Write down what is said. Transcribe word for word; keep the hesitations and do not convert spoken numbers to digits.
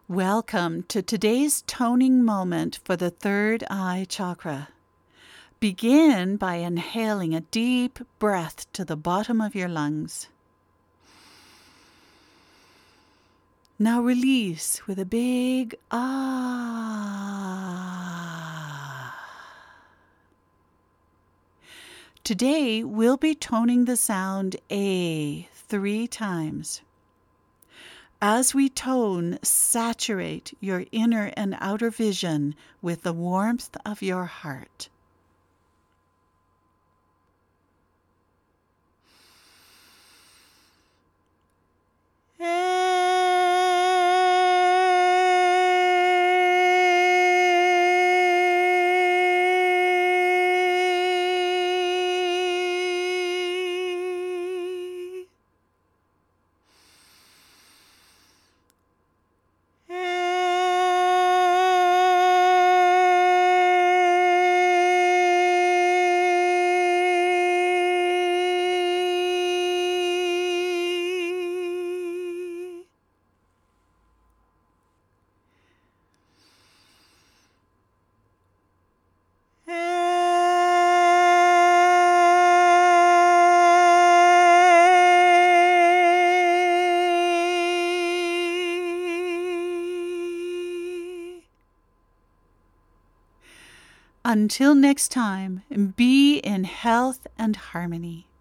Welcome to today's toning moment for the third eye chakra. Begin by inhaling a deep breath to the bottom of your lungs. Now release with a big ah. Today we'll be toning the sound A three times. As we tone, saturate your inner and outer vision with the warmth of your heart. Until next time, be in health and harmony.